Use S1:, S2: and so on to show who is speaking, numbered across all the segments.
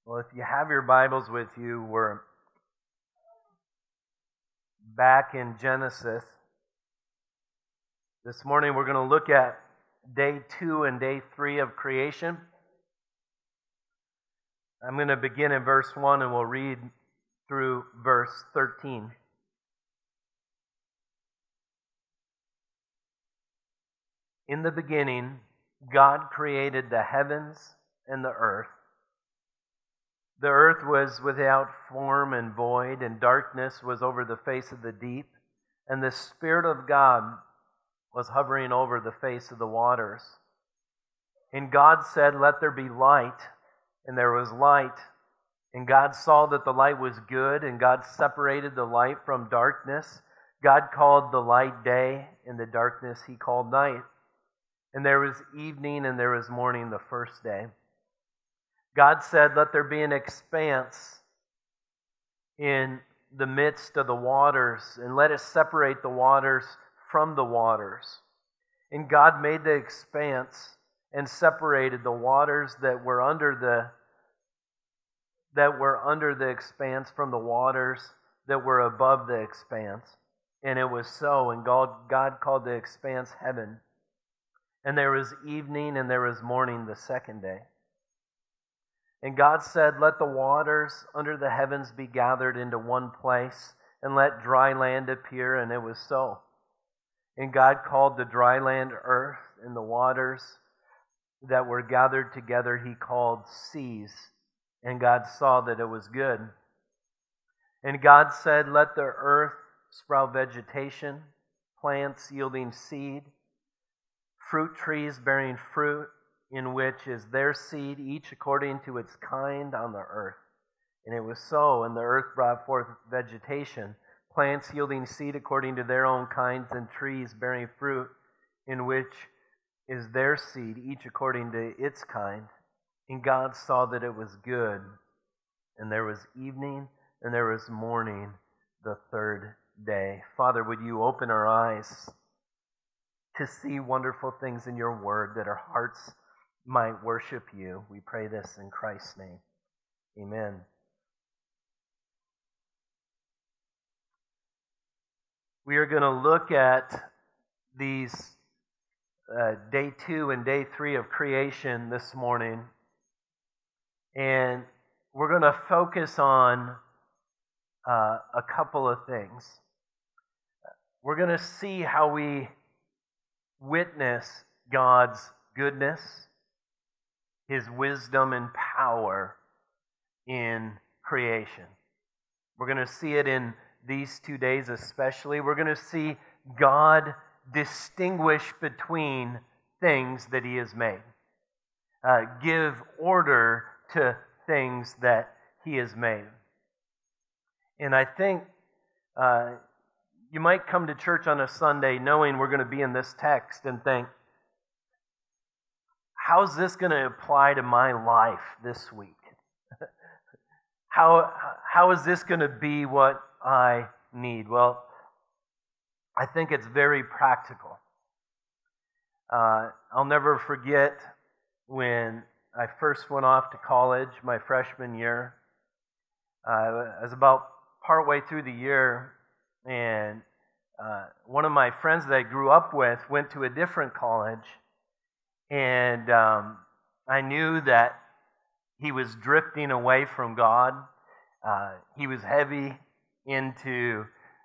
S1: Well, if you have your Bibles with you, we're back in Genesis. This morning we're going to look at day 2 and day 3 of creation. I'm going to begin in verse 1 and we'll read through verse 13. In the beginning, God created the heavens and the earth. The earth was without form and void, and darkness was over the face of the deep, and the Spirit of God was hovering over the face of the waters. And God said, "Let there be light," and there was light. And God saw that the light was good, and God separated the light from darkness. God called the light day, and the darkness He called night. And there was evening and there was morning the first day. God said, "Let there be an expanse in the midst of the waters, and let it separate the waters from the waters." And God made the expanse and separated the waters that were under the expanse from the waters that were above the expanse. And it was so, and God called the expanse heaven. And there was evening and there was morning the second day. And God said, "Let the waters under the heavens be gathered into one place, and let dry land appear," and it was so. And God called the dry land earth, and the waters that were gathered together He called seas. And God saw that it was good. And God said, "Let the earth sprout vegetation, plants yielding seed, fruit trees bearing fruit, in which is their seed, each according to its kind on the earth." And it was so, and the earth brought forth vegetation, plants yielding seed according to their own kinds, and trees bearing fruit, in which is their seed, each according to its kind. And God saw that it was good. And there was evening, and there was morning the third day. Father, would you open our eyes to see wonderful things in your word, that our hearts might worship you. We pray this in Christ's name. Amen. We are going to look at these day 2 and day 3 of creation this morning. And we're going to focus on a couple of things. We're going to see how we witness God's goodness, His wisdom and power in creation. We're going to see it in these 2 days especially. We're going to see God distinguish between things that He has made. Give order to things that He has made. And I think you might come to church on a Sunday knowing we're going to be in this text and think, how's this going to apply to my life this week? How is this going to be what I need? Well, I think it's very practical. I'll never forget when I first went off to college, my freshman year. I was about partway through the year, and one of my friends that I grew up with went to a different college. And I knew that he was drifting away from God. He was heavy into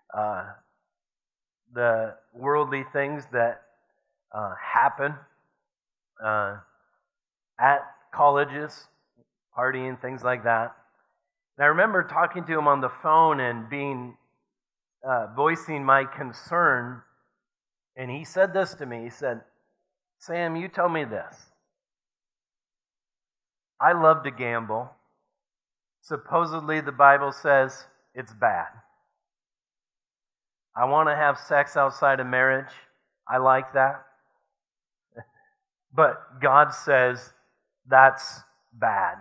S1: the worldly things that happen at colleges, partying, things like that. And I remember talking to him on the phone and voicing my concern. And he said this to me. He said, "Sam, you tell me this. I love to gamble. Supposedly the Bible says it's bad. I want to have sex outside of marriage. I like that. But God says that's bad.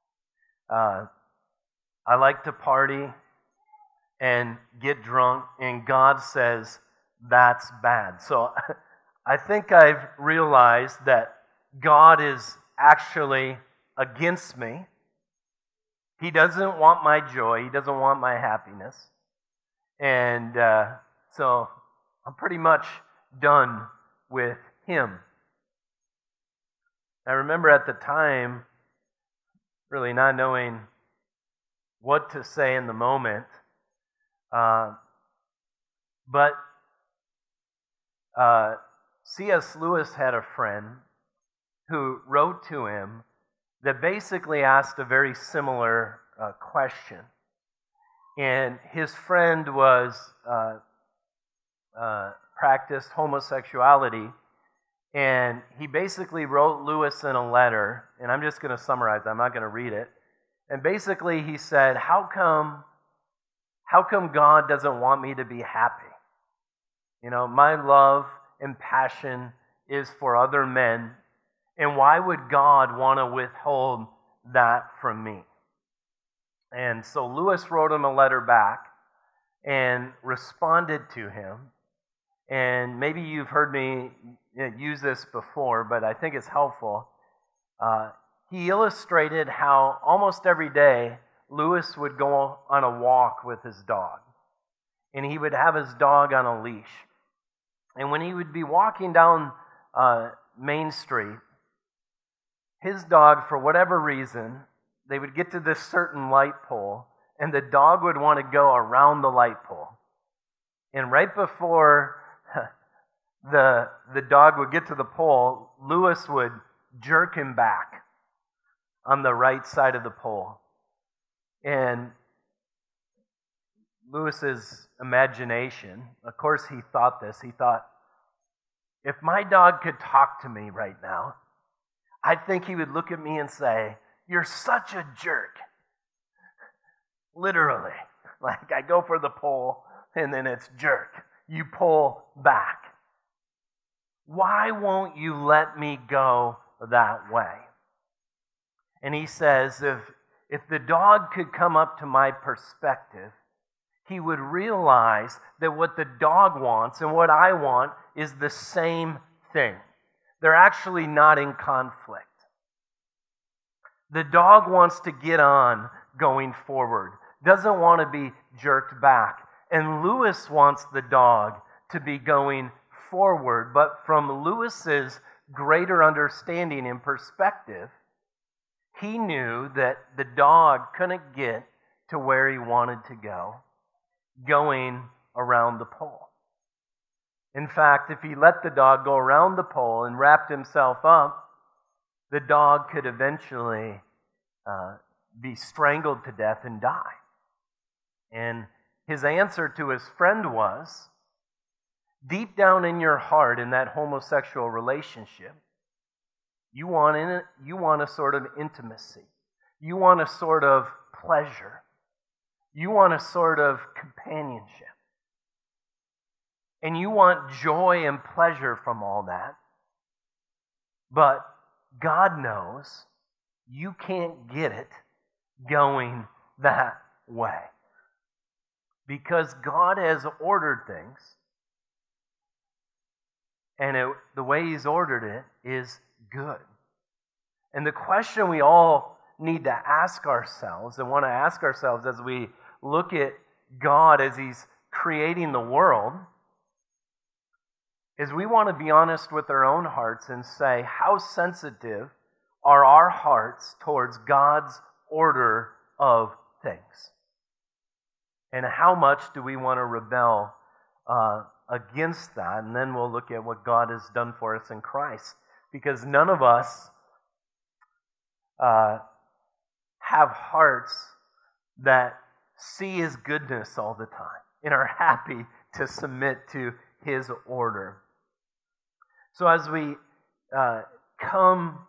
S1: I like to party and get drunk, and God says that's bad." So I think I've realized that God is actually against me, He doesn't want my joy. He doesn't want my happiness. And so I'm pretty much done with him. I remember at the time really not knowing what to say in the moment. But C.S. Lewis had a friend who wrote to him that basically asked a very similar question. And his friend was practiced homosexuality, and he basically wrote Lewis in a letter, and I'm just going to summarize, I'm not going to read it. And basically he said, how come God doesn't want me to be happy? You know, my love and passion is for other men, and why would God want to withhold that from me? And so Lewis wrote him a letter back and responded to him. And maybe you've heard me use this before, but I think it's helpful. He illustrated how almost every day Lewis would go on a walk with his dog. And he would have his dog on a leash. And when he would be walking down Main Street, his dog, for whatever reason, they would get to this certain light pole, and the dog would want to go around the light pole. And right before the dog would get to the pole, Lewis would jerk him back on the right side of the pole. And Lewis's imagination, of course he thought this, he thought, if my dog could talk to me right now, I think he would look at me and say, "You're such a jerk." Literally. Like I go for the pole and then it's jerk. You pull back. Why won't you let me go that way? And he says, if the dog could come up to my perspective, he would realize that what the dog wants and what I want is the same thing. They're actually not in conflict. The dog wants to get on going forward, doesn't want to be jerked back. And Lewis wants the dog to be going forward. But from Lewis's greater understanding and perspective, he knew that the dog couldn't get to where he wanted to go, going around the pole. In fact, if he let the dog go around the pole and wrapped himself up, the dog could eventually be strangled to death and die. And his answer to his friend was, deep down in your heart, in that homosexual relationship, you want a sort of intimacy. You want a sort of pleasure. You want a sort of companionship. And you want joy and pleasure from all that. But God knows you can't get it going that way. Because God has ordered things, and the way He's ordered it is good. And the question we all need to ask ourselves, and want to ask ourselves as we look at God as He's creating the world, is we want to be honest with our own hearts and say, how sensitive are our hearts towards God's order of things? And how much do we want to rebel against that? And then we'll look at what God has done for us in Christ. Because none of us have hearts that see His goodness all the time and are happy to submit to His order. So as we come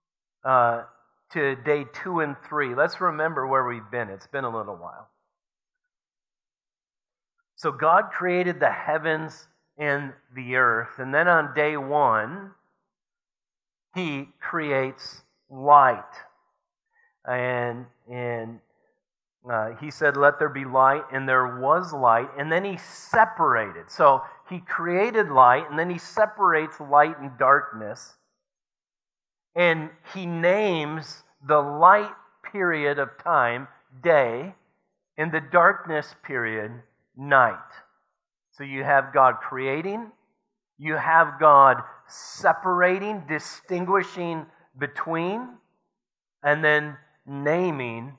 S1: to day 2 and 3, let's remember where we've been. It's been a little while. So God created the heavens and the earth. And then on day 1, He creates light. And He said, let there be light, and there was light. And then He separated. So He created light, and then He separates light and darkness. And He names the light period of time day, and the darkness period, night. So you have God creating, you have God separating, distinguishing between, and then naming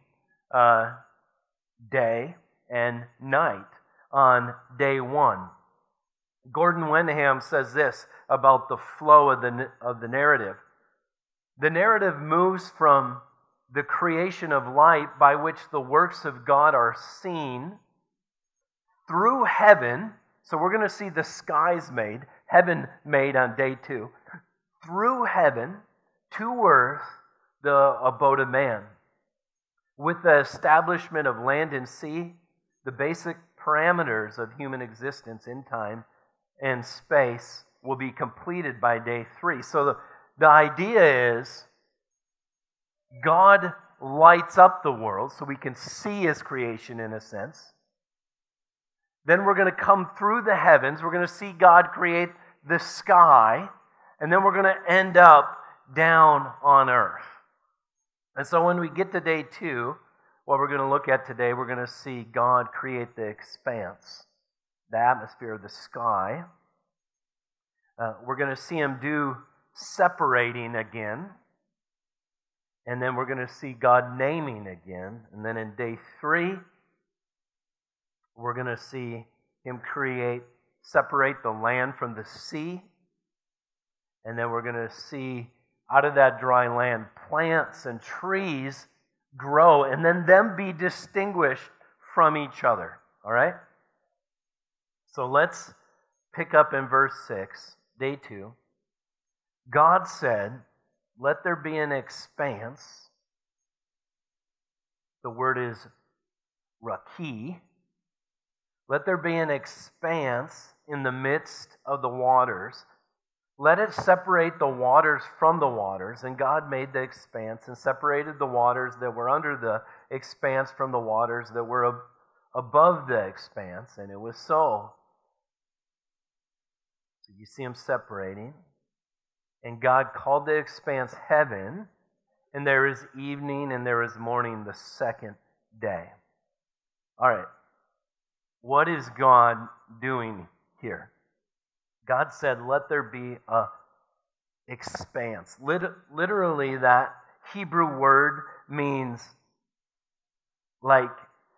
S1: day and night on day one. Gordon Wenham says this about the flow of the narrative. The narrative moves from the creation of light by which the works of God are seen through heaven. So we're going to see the skies made, heaven made on day 2. Through heaven to earth, the abode of man. With the establishment of land and sea, the basic parameters of human existence in time and space will be completed by day 3. So the idea is God lights up the world so we can see His creation in a sense. Then we're going to come through the heavens. We're going to see God create the sky. And then we're going to end up down on earth. And so when we get to day 2, what we're going to look at today, we're going to see God create the expanse, the atmosphere of the sky. We're going to see Him do separating again. And then we're going to see God naming again. And then in day 3, we're going to see Him separate the land from the sea. And then we're going to see out of that dry land plants and trees grow and then them be distinguished from each other. All right? So let's pick up in verse 6, day 2. God said, "Let there be an expanse." The word is raki. Let there be an expanse in the midst of the waters. Let it separate the waters from the waters. And God made the expanse and separated the waters that were under the expanse from the waters that were above the expanse. And it was so. So you see Him separating. And God called the expanse heaven. And there is evening and there is morning the second day. All right. What is God doing here? God said, "Let there be a expanse." Literally, that Hebrew word means like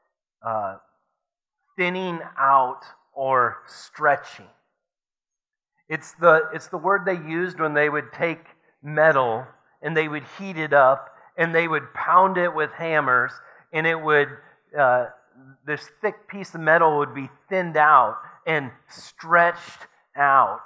S1: thinning out or stretching. It's the word they used when they would take metal and they would heat it up and they would pound it with hammers, and it would this thick piece of metal would be thinned out and stretched out.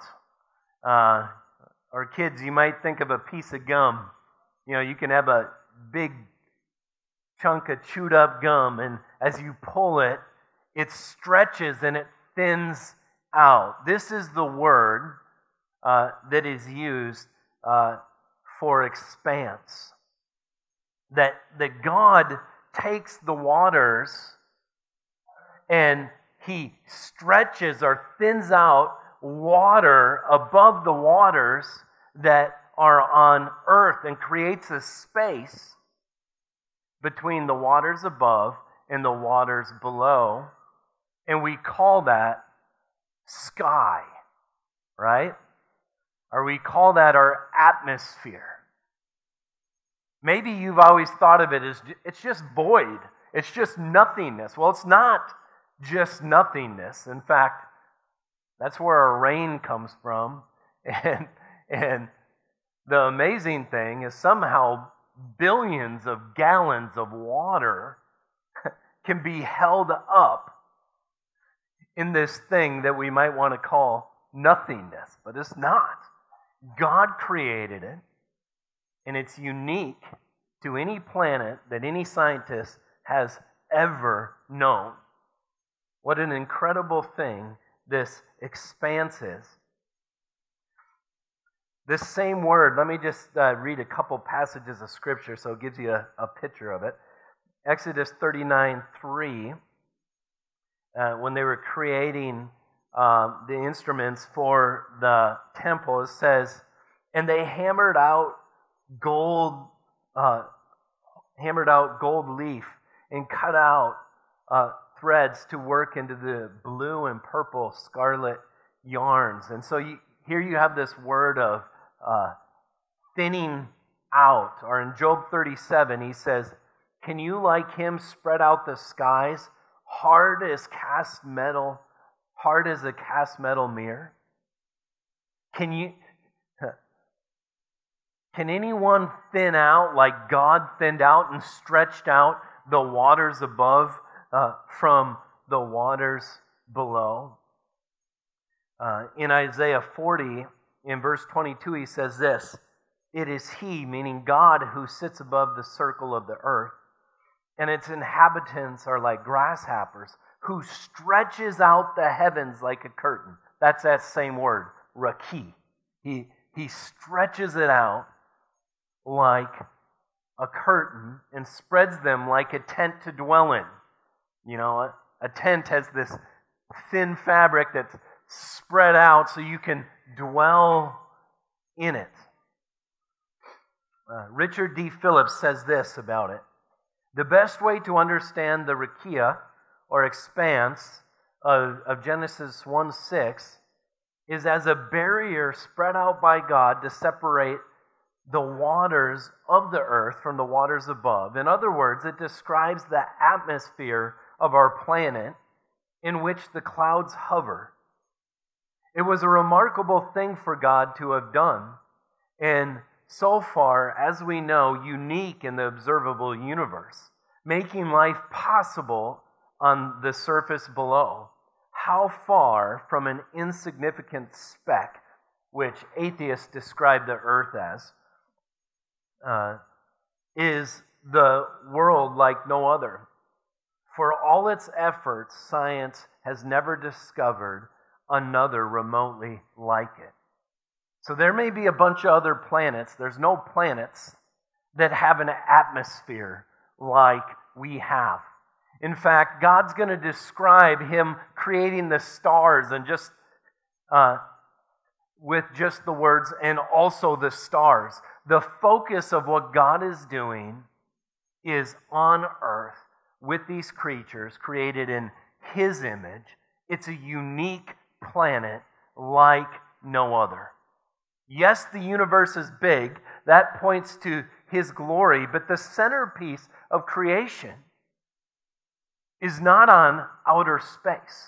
S1: Or kids, you might think of a piece of gum. You know, you can have a big chunk of chewed up gum, and as you pull it, it stretches and it thins out. This is the word that is used for expanse. That God takes the waters and He stretches or thins out water above the waters that are on earth and creates a space between the waters above and the waters below. And we call that sky, right? Or we call that our atmosphere. Maybe you've always thought of it as it's just void. It's just nothingness. Well, it's not just nothingness. In fact, that's where our rain comes from. And the amazing thing is somehow billions of gallons of water can be held up in this thing that we might want to call nothingness. But it's not. God created it, and it's unique to any planet that any scientist has ever known. What an incredible thing this expanse is. This same word, let me just read a couple passages of Scripture so it gives you a picture of it. Exodus 39:3, when they were creating the instruments for the temple, it says, "And they hammered out gold leaf and cut out threads to work into the blue and purple scarlet yarns. And so here you have this word of thinning out. Or in Job 37, he says, can you like him spread out the skies, hard as a cast metal mirror? Can anyone thin out like God thinned out and stretched out the waters above from the waters below? In Isaiah 40, in verse 22, he says this, it is He, meaning God, who sits above the circle of the earth, and its inhabitants are like grasshoppers, who stretches out the heavens like a curtain. That's that same word, raki. He stretches it out like a curtain and spreads them like a tent to dwell in. You know, a tent has this thin fabric that's spread out so you can dwell in it. Richard D. Phillips says this about it. The best way to understand the rakia, or expanse, of Genesis 1:6 is as a barrier spread out by God to separate the waters of the earth from the waters above. In other words, it describes the atmosphere of our planet in which the clouds hover. It was a remarkable thing for God to have done, and so far, as we know, unique in the observable universe, making life possible on the surface below. How far from an insignificant speck, which atheists describe the earth as, is the world like no other. For all its efforts, science has never discovered another remotely like it. So there may be a bunch of other planets. There's no planets that have an atmosphere like we have. In fact, God's going to describe Him creating the stars and just with just the words, and also the stars. The focus of what God is doing is on earth with these creatures created in His image. It's a unique planet like no other. Yes, the universe is big. That points to His glory. But the centerpiece of creation is not on outer space.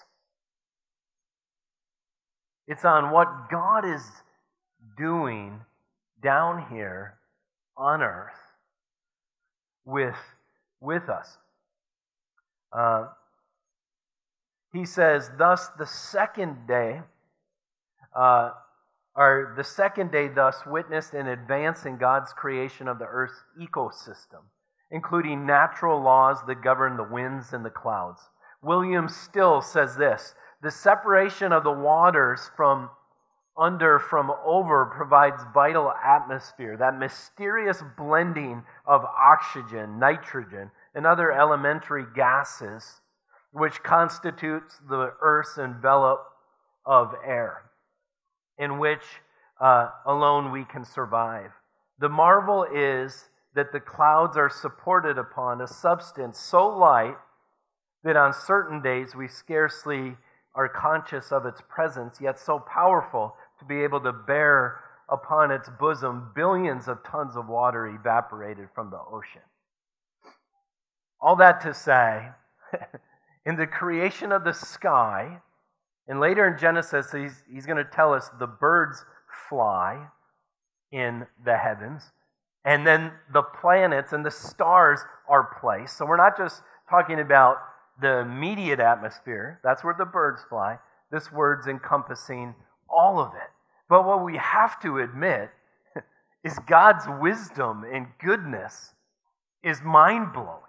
S1: It's on what God is doing down here on earth with us. He says, thus the second day thus witnessed an advance in God's creation of the earth's ecosystem, including natural laws that govern the winds and the clouds. William Still says this, the separation of the waters from over provides vital atmosphere, that mysterious blending of oxygen, nitrogen, and other elementary gases, which constitutes the earth's envelope of air, in which alone we can survive. The marvel is that the clouds are supported upon a substance so light that on certain days we scarcely are conscious of its presence, yet so powerful to be able to bear upon its bosom billions of tons of water evaporated from the ocean. All that to say, in the creation of the sky, and later in Genesis, he's going to tell us the birds fly in the heavens, and then the planets and the stars are placed. So we're not just talking about the immediate atmosphere. That's where the birds fly. This word's encompassing all of it. But what we have to admit is God's wisdom and goodness is mind-blowing.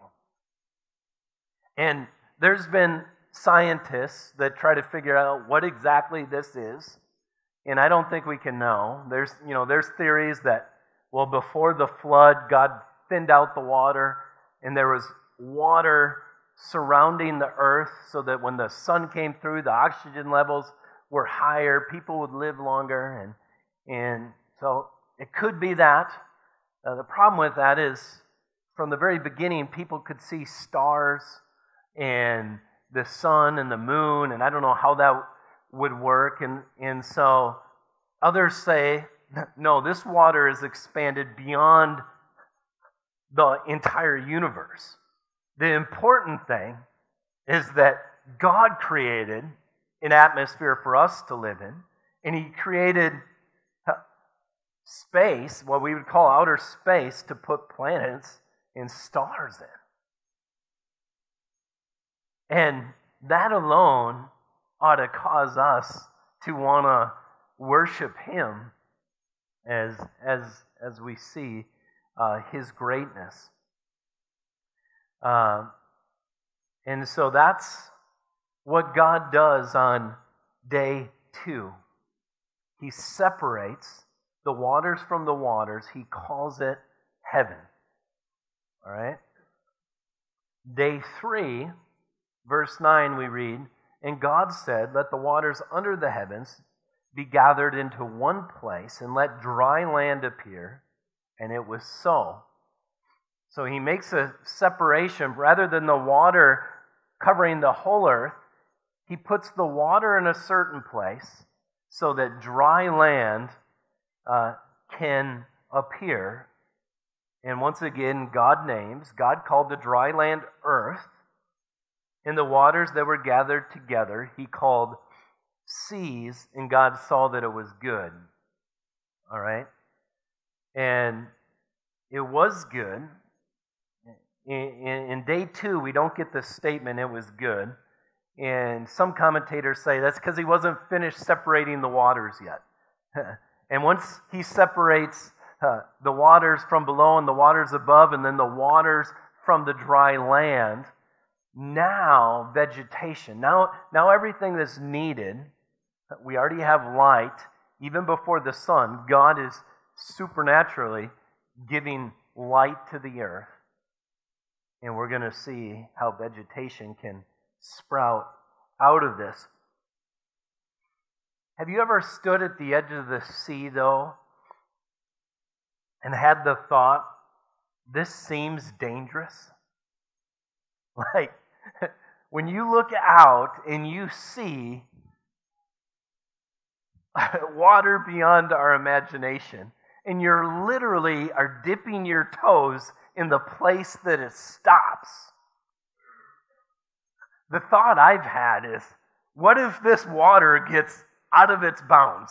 S1: And there's been scientists that try to figure out what exactly this is, and I don't think we can know. There's theories that, well, before the flood, God thinned out the water, and there was water surrounding the earth so that when the sun came through, the oxygen levels were higher, people would live longer, and so it could be that. The problem with that is from the very beginning, people could see stars and the sun and the moon, and I don't know how that would work. And so others say, no, this water is expanded beyond the entire universe. The important thing is that God created an atmosphere for us to live in, and He created space, what we would call outer space, to put planets and stars in. And that alone ought to cause us to want to worship Him as we see His greatness. And so that's what God does on day 2. He separates the waters from the waters. He calls it heaven. All right? Day 3, verse 9, we read, "And God said, let the waters under the heavens be gathered into one place, and let dry land appear. And it was so." So He makes a separation. Rather than the water covering the whole earth, He puts the water in a certain place so that dry land can appear. And once again, God called the dry land earth, and the waters that were gathered together He called seas, and God saw that it was good. All right? And it was good. In day 2, we don't get the statement, it was good. And some commentators say that's because He wasn't finished separating the waters yet. And once He separates the waters from below and the waters above, and then the waters from the dry land, now vegetation, now everything that's needed, we already have light. Even before the sun, God is supernaturally giving light to the earth. And we're going to see how vegetation can sprout out of this. Have you ever stood at the edge of the sea, though, and had the thought, this seems dangerous? Like, when you look out and you see water beyond our imagination, and you're literally are dipping your toes in the place that it stops. The thought I've had is, what if this water gets out of its bounds?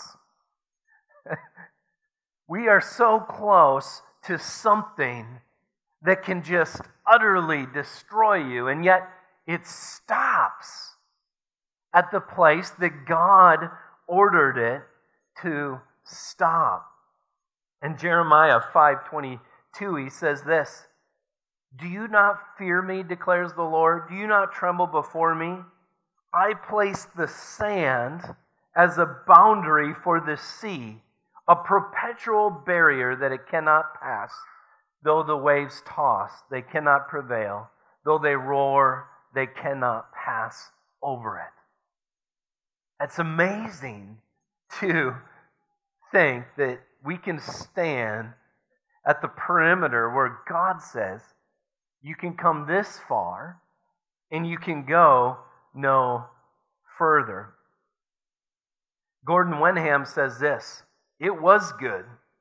S1: We are so close to something that can just utterly destroy you, and yet it stops at the place that God ordered it to stop. In Jeremiah 5:22, he says this, "Do you not fear me, declares the Lord? Do you not tremble before me? I placed the sand as a boundary for the sea, a perpetual barrier that it cannot pass. Though the waves toss, they cannot prevail. Though they roar, they cannot pass over it." It's amazing to think that we can stand at the perimeter where God says, you can come this far and you can go no further. Gordon Wenham says this, "It was good.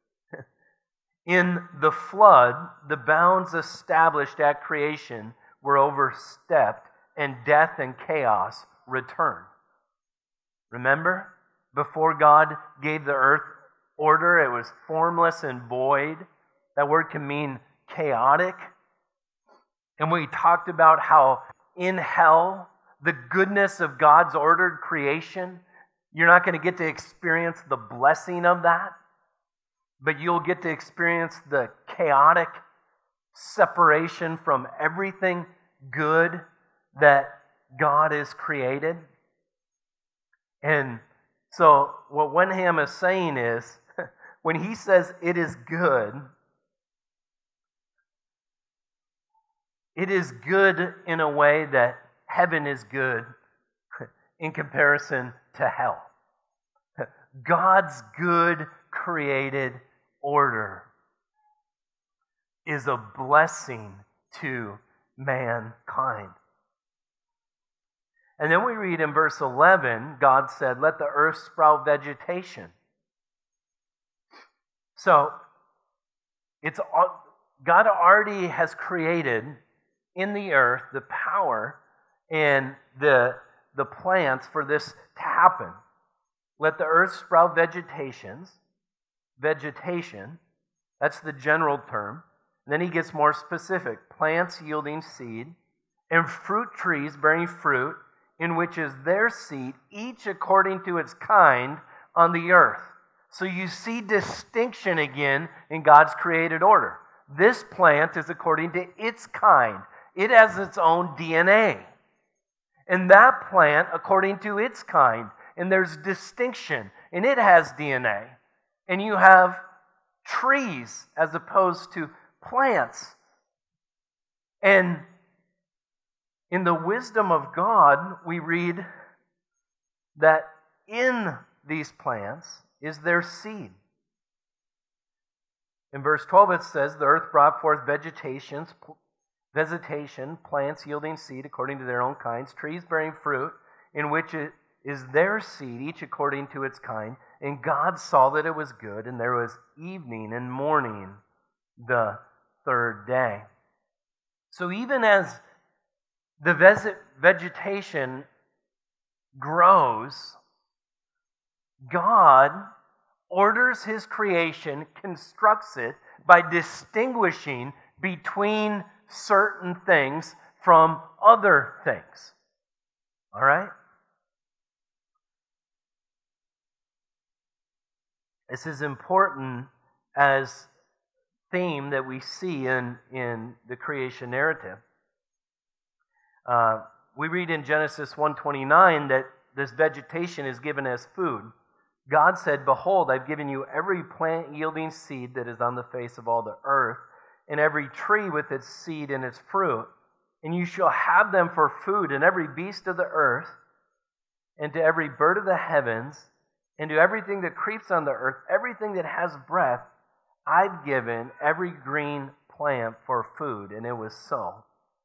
S1: In the flood, the bounds established at creation were overstepped, and death and chaos returned." Remember? Before God gave the earth order, it was formless and void. That word can mean chaotic. And we talked about how in hell, the goodness of God's ordered creation, you're not going to get to experience the blessing of that, but you'll get to experience the chaotic separation from everything good that God has created. And so what Wenham is saying is, when he says it is good in a way that heaven is good in comparison to hell. God's good created order. is a blessing to mankind. And then we read in verse 11, God said, "Let the earth sprout vegetation." So, God already has created in the earth the power and the plants for this to happen. Let the earth sprout vegetation, that's the general term. And then he gets more specific. Plants yielding seed, and fruit trees bearing fruit, in which is their seed, each according to its kind on the earth. So you see distinction again in God's created order. This plant is according to its kind. It has its own DNA. And that plant according to its kind. And there's distinction. And it has DNA. And you have trees as opposed to plants. And in the wisdom of God, we read that in these plants is their seed. In verse 12 it says, "The earth brought forth vegetation, plants yielding seed according to their own kinds, trees bearing fruit, in which it is their seed, each according to its kind. And God saw that it was good, and there was evening and morning the third day." So even as the vegetation grows, God orders His creation, constructs it by distinguishing between certain things from other things. All right? This is important as theme that we see in the creation narrative. We read in Genesis 1:29 that this vegetation is given as food. God said, "Behold, I've given you every plant yielding seed that is on the face of all the earth, and every tree with its seed and its fruit, and you shall have them for food, and every beast of the earth, and to every bird of the heavens, and to everything that creeps on the earth, everything that has breath, I've given every green plant for food." And it was so.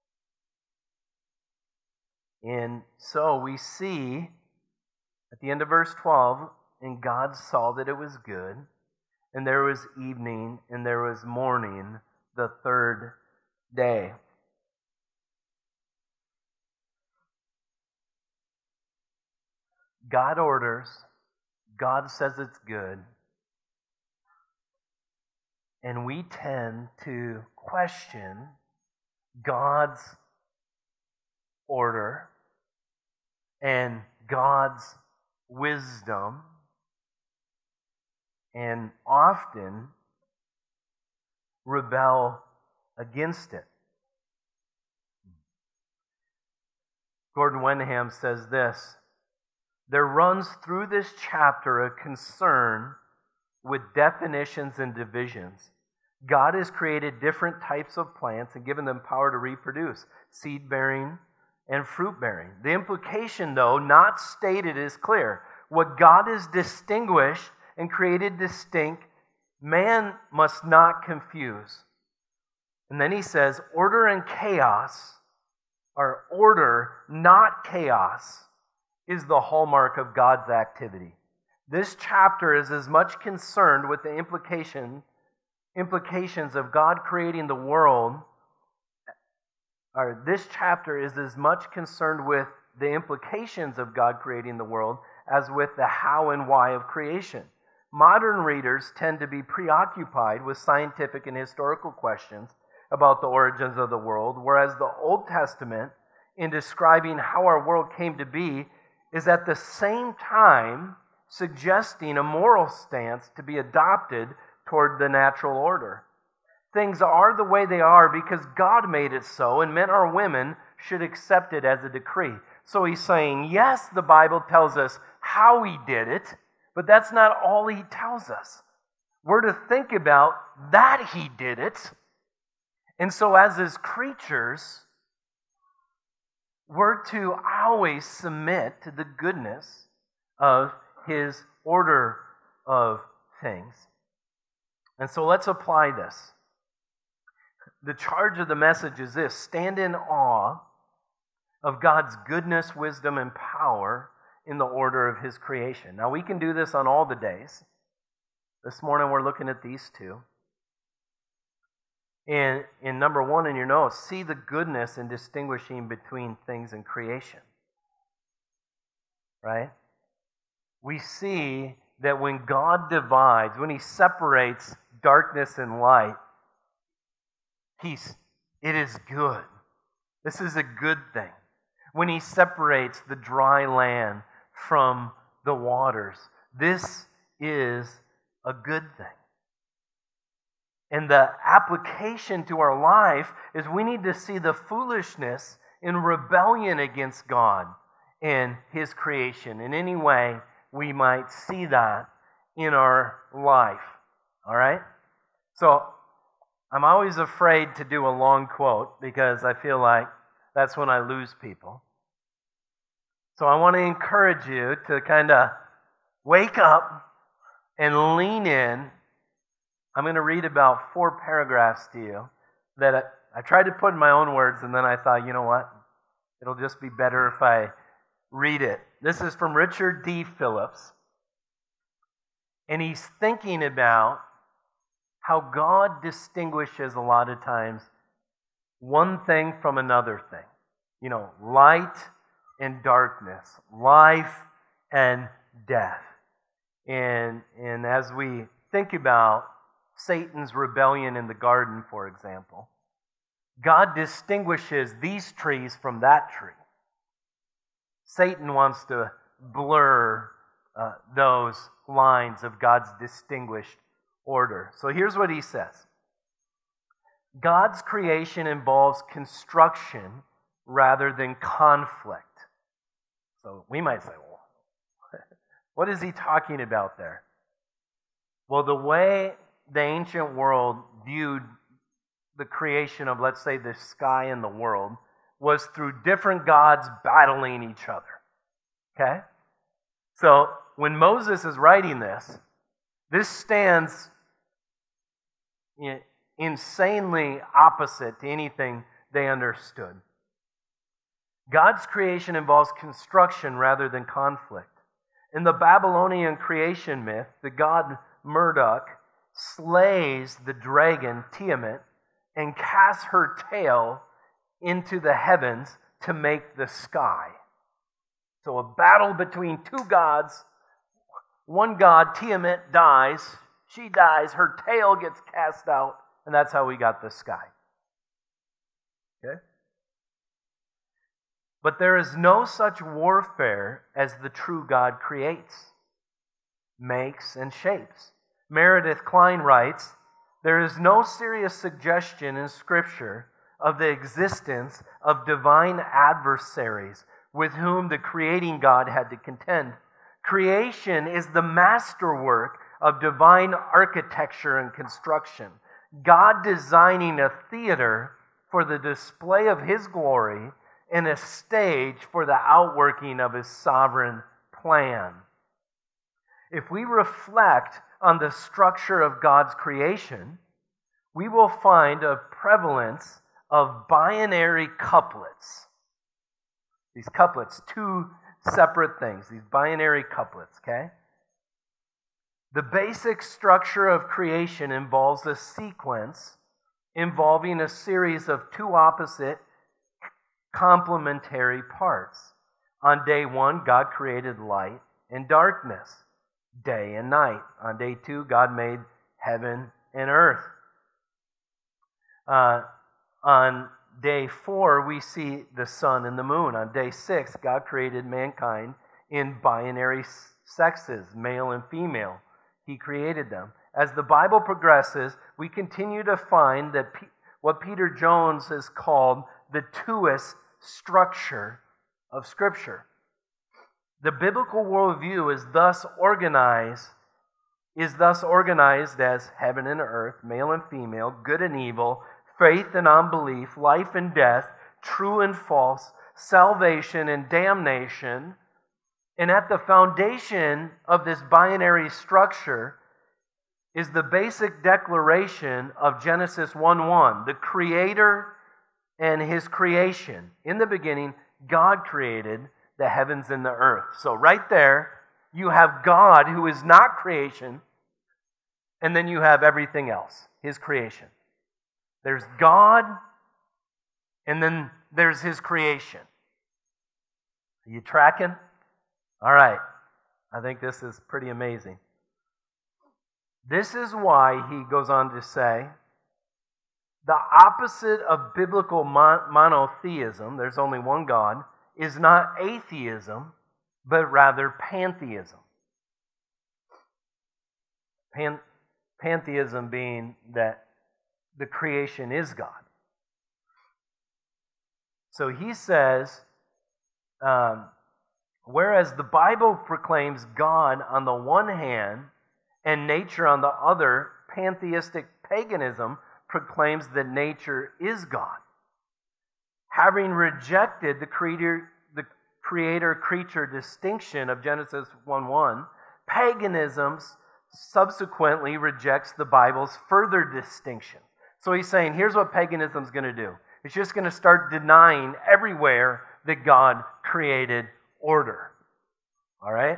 S1: And so we see at the end of verse 12, "And God saw that it was good, and there was evening, and there was morning the third day." God orders, God says it's good, and we tend to question God's order and God's wisdom, and often rebel against it. Gordon Wenham says this: "There runs through this chapter a concern with definitions and divisions. God has created different types of plants and given them power to reproduce, seed-bearing and fruit-bearing. The implication, though not stated, is clear. What God has distinguished and created distinct, man must not confuse." And then he says, "Order and chaos," or order, not chaos, is the hallmark of God's activity. This chapter is as much concerned with the implications of God creating the world, or this chapter is as much concerned with the implications of God creating the world as with the how and why of creation. Modern readers tend to be preoccupied with scientific and historical questions about the origins of the world, whereas the Old Testament, in describing how our world came to be, is at the same time suggesting a moral stance to be adopted toward the natural order. Things are the way they are because God made it so, and men or women should accept it as a decree. So he's saying, yes, the Bible tells us how He did it, but that's not all He tells us. We're to think about that He did it. And so as His creatures, we're to always submit to the goodness of His order of things. And so let's apply this. the charge of the message is this: stand in awe of God's goodness, wisdom, and power in the order of His creation. Now, we can do this on all the days. This morning we're looking at these two. And in number one in your notes, see the goodness in distinguishing between things in creation. Right? We see that when God divides, when He separates darkness and light, it is good. This is a good thing. When He separates the dry land from the waters, this is a good thing. And the application to our life is we need to see the foolishness in rebellion against God and His creation. In any way we might see that in our life. All right? So I'm always afraid to do a long quote because I feel like that's when I lose people. So I want to encourage you to kind of wake up and lean in. I'm going to read about 4 paragraphs to you that I tried to put in my own words, and then I thought, you know what? It'll just be better if I read it. This is from Richard D. Phillips, and he's thinking about how God distinguishes a lot of times one thing from another thing. You know, light and darkness, life and death. And as we think about Satan's rebellion in the garden, for example, God distinguishes these trees from that tree. Satan wants to blur those lines of God's distinguished order. So here's what he says. God's creation involves construction rather than conflict. So we might say, well, what is he talking about there? Well, the way the ancient world viewed the creation of, let's say, the sky and the world was through different gods battling each other. Okay? So when Moses is writing this stands insanely opposite to anything they understood. God's creation involves construction rather than conflict. In the Babylonian creation myth, the god Marduk slays the dragon Tiamat and casts her tail into the heavens to make the sky. So a battle between two gods. One god, Tiamat, dies. She dies. Her tail gets cast out. And that's how we got the sky. Okay? But there is no such warfare as the true God creates, makes, and shapes. Meredith Kline writes, there is no serious suggestion in Scripture of the existence of divine adversaries with whom the creating God had to contend. Creation is the masterwork of divine architecture and construction. God designing a theater for the display of His glory and a stage for the outworking of His sovereign plan. If we reflect on the structure of God's creation, we will find a prevalence of binary couplets. These couplets, two separate things, these binary couplets, okay? The basic structure of creation involves a sequence involving a series of two opposite complementary parts. On day 1, God created light and darkness, day and night. On day 2, God made heaven and earth. On day 4, we see the sun and the moon. On day 6, God created mankind in binary sexes, male and female. He created them. As the Bible progresses, we continue to find that what Peter Jones has called the twoist structure of Scripture. The biblical worldview is thus organized as heaven and earth, male and female, good and evil, faith and unbelief, life and death, true and false, salvation and damnation. And at the foundation of this binary structure is the basic declaration of Genesis 1:1, the Creator and His creation. In the beginning, God created the heavens and the earth. So right there, you have God who is not creation, and then you have everything else, His creation. There's God, and then there's His creation. Are you tracking? All right. I think this is pretty amazing. This is why he goes on to say, the opposite of biblical monotheism, there's only one God, is not atheism, but rather pantheism. Pantheism being that the creation is God. So he says, whereas the Bible proclaims God on the one hand and nature on the other, pantheistic paganism proclaims that nature is God. Having rejected the creator-creature distinction of Genesis 1:1, paganism subsequently rejects the Bible's further distinction. So he's saying, here's what paganism is going to do. It's just going to start denying everywhere that God created order. All right?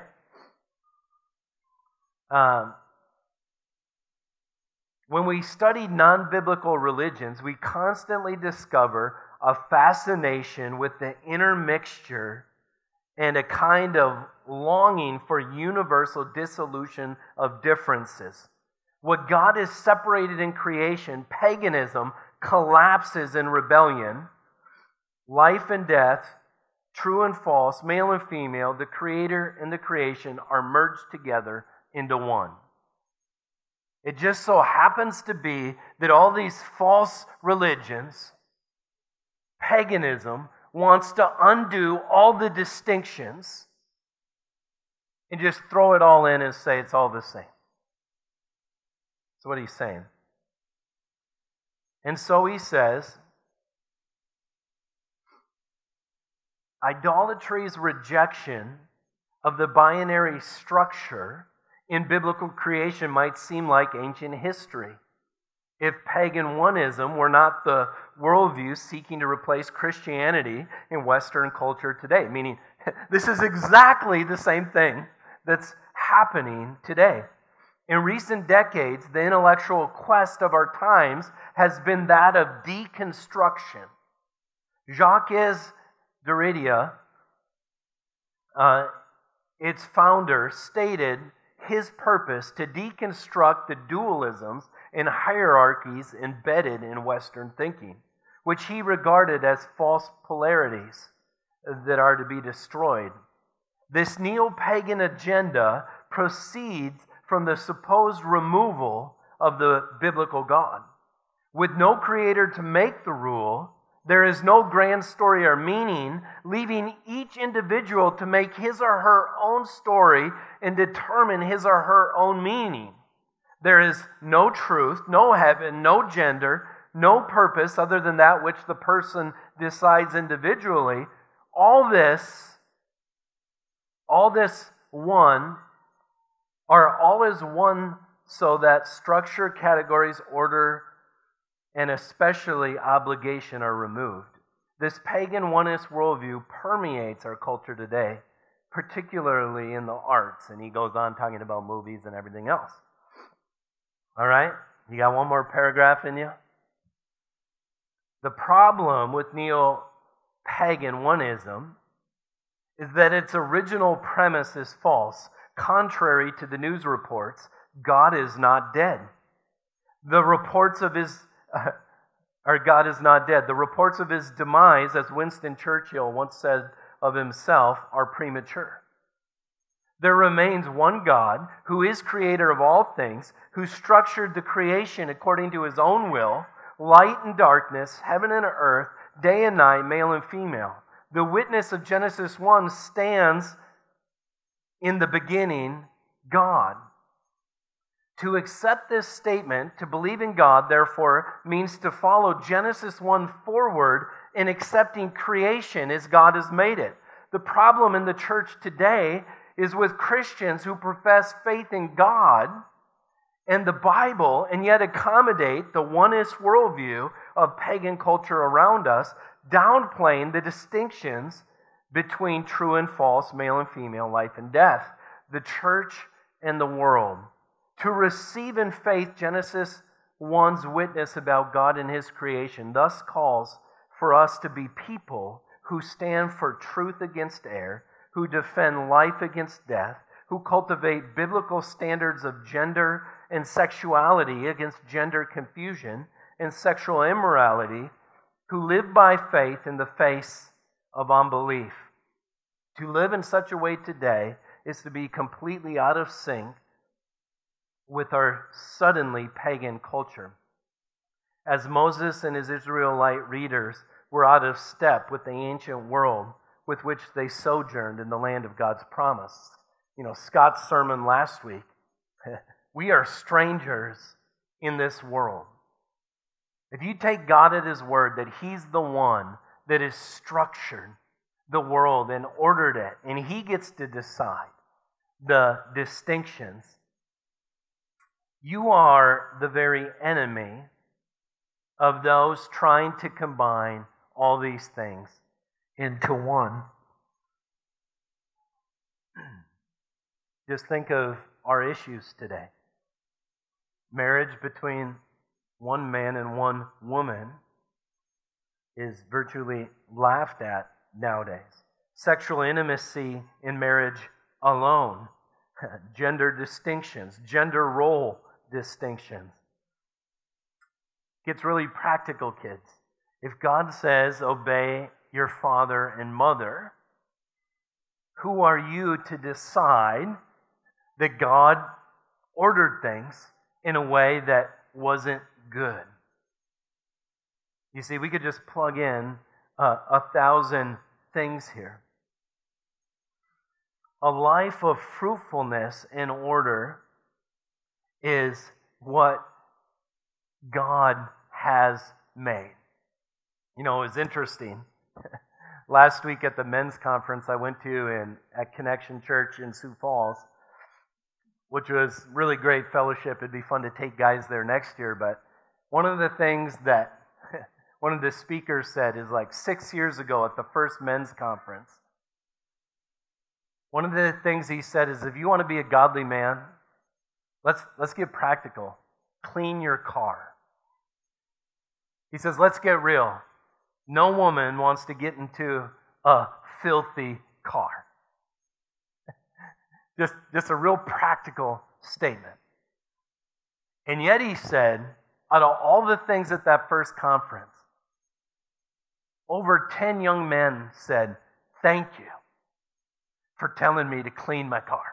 S1: When we study non-biblical religions, we constantly discover a fascination with the intermixture and a kind of longing for universal dissolution of differences. What God has separated in creation, paganism, collapses in rebellion. Life and death, true and false, male and female, the Creator and the creation are merged together into one. It just so happens to be that all these false religions, paganism, wants to undo all the distinctions and just throw it all in and say it's all the same. That's what he's saying. And so he says, idolatry's rejection of the binary structure in biblical creation might seem like ancient history. If pagan oneism were not the worldview seeking to replace Christianity in Western culture today, meaning this is exactly the same thing that's happening today. In recent decades, the intellectual quest of our times has been that of deconstruction. Jacques Derrida, its founder, stated his purpose to deconstruct the dualisms and hierarchies embedded in Western thinking, which he regarded as false polarities that are to be destroyed. This neo-pagan agenda proceeds from the supposed removal of the biblical God. With no creator to make the rule, there is no grand story or meaning, leaving each individual to make his or her own story and determine his or her own meaning. There is no truth, no heaven, no gender, no purpose other than that which the person decides individually. All is one, so that structure, categories, order, and especially obligation are removed. This pagan oneness worldview permeates our culture today, particularly in the arts. And he goes on talking about movies and everything else. All right? You got one more paragraph in you? The problem with neo-pagan oneism is that its original premise is false. Contrary to the news reports, God is not dead. God is not dead. The reports of his demise, as Winston Churchill once said of himself, are premature. There remains one God who is creator of all things, who structured the creation according to his own will, light and darkness, heaven and earth, day and night, male and female. The witness of Genesis 1 stands in the beginning, God. To accept this statement, to believe in God, therefore, means to follow Genesis 1 forward in accepting creation as God has made it. The problem in the church today is with Christians who profess faith in God and the Bible, and yet accommodate the oneness worldview of pagan culture around us, downplaying the distinctions between true and false, male and female, life and death, the church and the world. To receive in faith Genesis 1's witness about God and His creation thus calls for us to be people who stand for truth against error, who defend life against death, who cultivate biblical standards of gender and sexuality against gender confusion and sexual immorality, who live by faith in the face of unbelief. To live in such a way today is to be completely out of sync with our suddenly pagan culture. As Moses and his Israelite readers were out of step with the ancient world with which they sojourned in the land of God's promise. Scott's sermon last week, we are strangers in this world. If you take God at His word that He's the one that has structured the world and ordered it, and He gets to decide the distinctions, you are the very enemy of those trying to combine all these things into one. Just think of our issues today. Marriage between one man and one woman is virtually laughed at nowadays. Sexual intimacy in marriage alone. Gender distinctions, gender role distinctions. Gets really practical, kids. If God says, obey your father and mother, who are you to decide that God ordered things in a way that wasn't good? You see, we could just plug in 1,000 things here. A life of fruitfulness and order is what God has made. It was interesting. Last week at the men's conference I went to at Connection Church in Sioux Falls, which was really great fellowship. It'd be fun to take guys there next year. But one of the things that one of the speakers said is 6 years ago at the first men's conference, one of the things he said is, if you want to be a godly man, let's get practical. Clean your car. He says, let's get real. No woman wants to get into a filthy car. Just a real practical statement. And yet he said, out of all the things at that first conference, over 10 young men said, thank you for telling me to clean my car.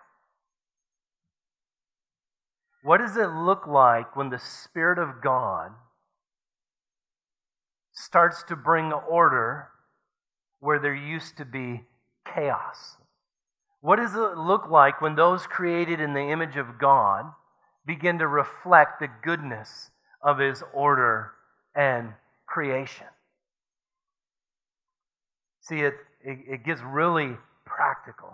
S1: What does it look like when the Spirit of God starts to bring order where there used to be chaos? What does it look like when those created in the image of God begin to reflect the goodness of His order and creation? See, it gets really practical.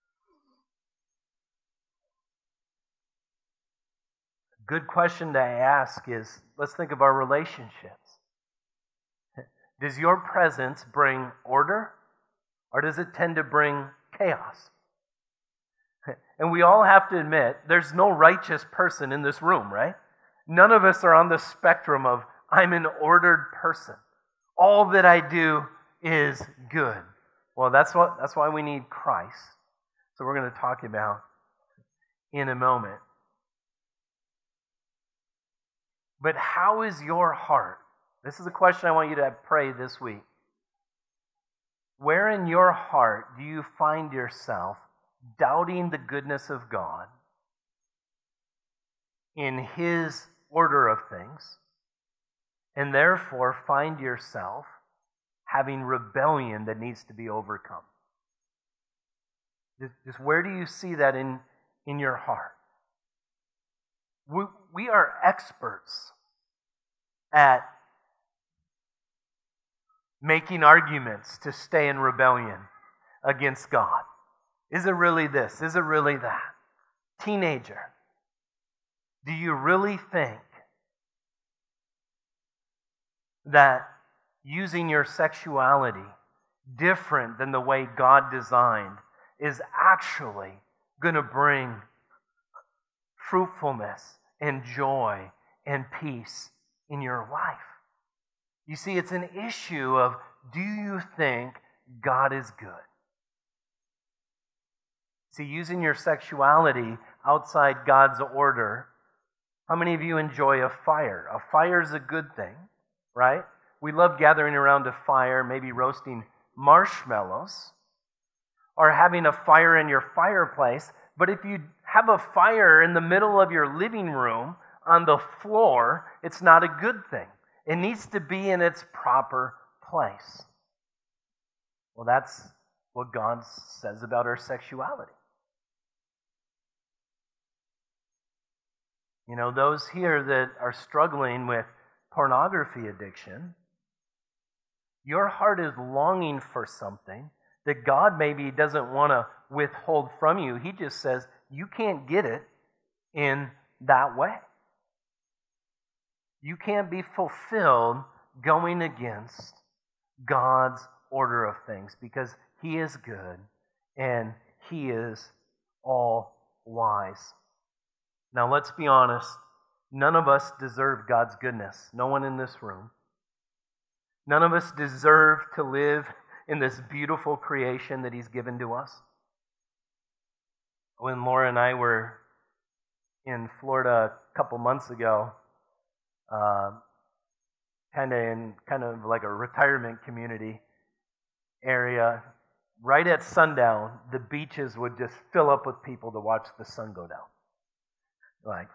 S1: A good question to ask is, let's think of our relationships. Does your presence bring order, or does it tend to bring chaos? And we all have to admit, there's no righteous person in this room, right? None of us are on the spectrum of, I'm an ordered person. All that I do is good. Well, that's why we need Christ. So we're going to talk about in a moment. But how is your heart? This is a question I want you to pray this week. Where in your heart do you find yourself doubting the goodness of God in His order of things, and therefore find yourself having rebellion that needs to be overcome? Just where do you see that in your heart? We are experts at making arguments to stay in rebellion against God. Is it really this? Is it really that? Teenager, Do you really think that using your sexuality different than the way God designed is actually going to bring fruitfulness and joy and peace in your life? You see, it's an issue of, do you think God is good? See, using your sexuality outside God's order, how many of you enjoy a fire? A fire is a good thing, right? We love gathering around a fire, maybe roasting marshmallows or having a fire in your fireplace. But if you have a fire in the middle of your living room on the floor, it's not a good thing. It needs to be in its proper place. Well, that's what God says about our sexuality. You know, those here that are struggling with pornography addiction, your heart is longing for something that God maybe doesn't want to withhold from you. He just says, you can't get it in that way. You can't be fulfilled going against God's order of things because He is good and He is all wise. Now, let's be honest. None of us deserve God's goodness. No one in this room. None of us deserve to live in this beautiful creation that He's given to us. When Laura and I were in Florida a couple months ago, kind of like a retirement community area, right at sundown, the beaches would just fill up with people to watch the sun go down. Like,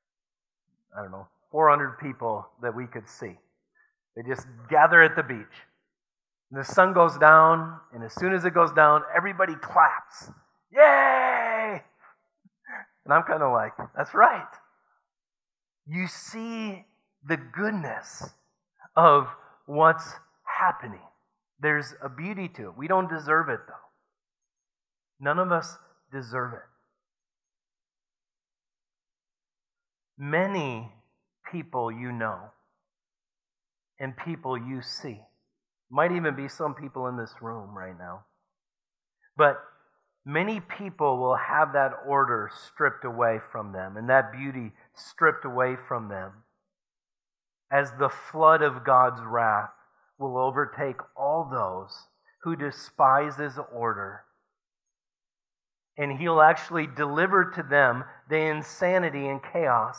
S1: 400 people that we could see. They just gather at the beach. And the sun goes down, and as soon as it goes down, everybody claps. Yay! And I'm kind of like, that's right. You see the goodness of what's happening. There's a beauty to it. We don't deserve it, though. None of us deserve it. Many people you know and people you see, might even be some people in this room right now, but many people will have that order stripped away from them and that beauty stripped away from them as the flood of God's wrath will overtake all those who despise His order. And He'll actually deliver to them the insanity and chaos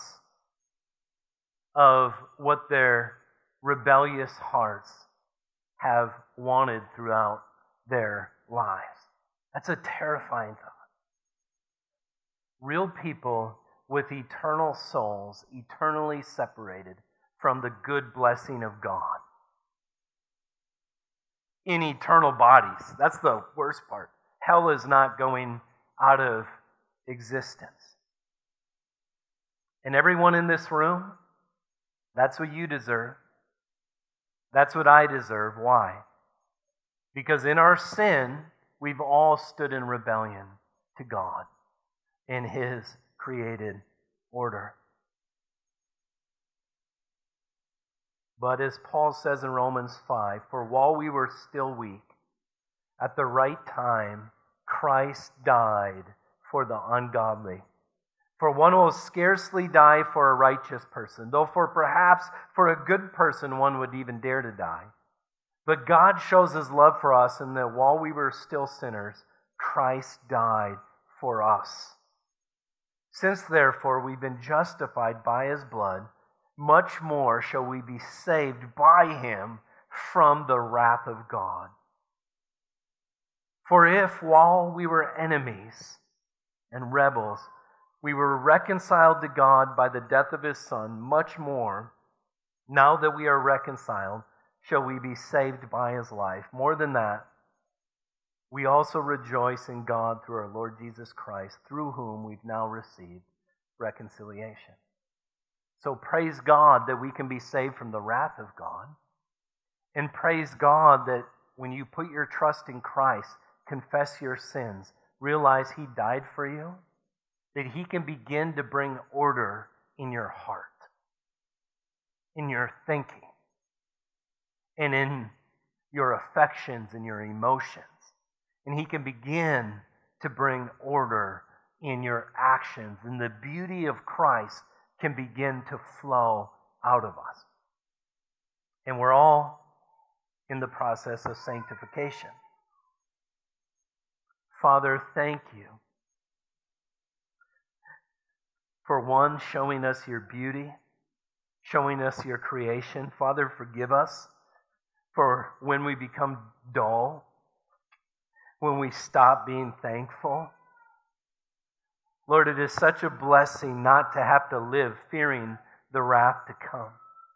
S1: of what their rebellious hearts have wanted throughout their lives. That's a terrifying thought. Real people with eternal souls, eternally separated from the good blessing of God. In eternal bodies. That's the worst part. Hell is not going out of existence. And everyone in this room, that's what you deserve. That's what I deserve. Why? Because in our sin, we've all stood in rebellion to God in His created order. But as Paul says in Romans 5, for while we were still weak, at the right time, Christ died for the ungodly. For one will scarcely die for a righteous person, though perhaps for a good person one would even dare to die. But God shows His love for us in that while we were still sinners, Christ died for us. Since therefore we've been justified by His blood, much more shall we be saved by Him from the wrath of God. For if, while we were enemies and rebels, we were reconciled to God by the death of His Son, much more, now that we are reconciled, shall we be saved by His life. More than that, we also rejoice in God through our Lord Jesus Christ, through whom we've now received reconciliation. So praise God that we can be saved from the wrath of God. And praise God that when you put your trust in Christ, confess your sins, realize He died for you, that He can begin to bring order in your heart, in your thinking, and in your affections and your emotions. And He can begin to bring order in your actions. And the beauty of Christ can begin to flow out of us. And we're all in the process of sanctification. Father, thank you for one, showing us your beauty, showing us your creation. Father, forgive us for when we become dull, when we stop being thankful. Lord, it is such a blessing not to have to live fearing the wrath to come,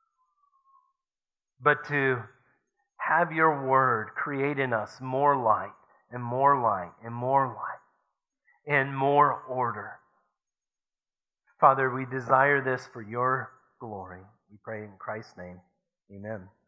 S1: but to have your word create in us more light and more light and more light and more order. Father, we desire this for your glory. We pray in Christ's name. Amen.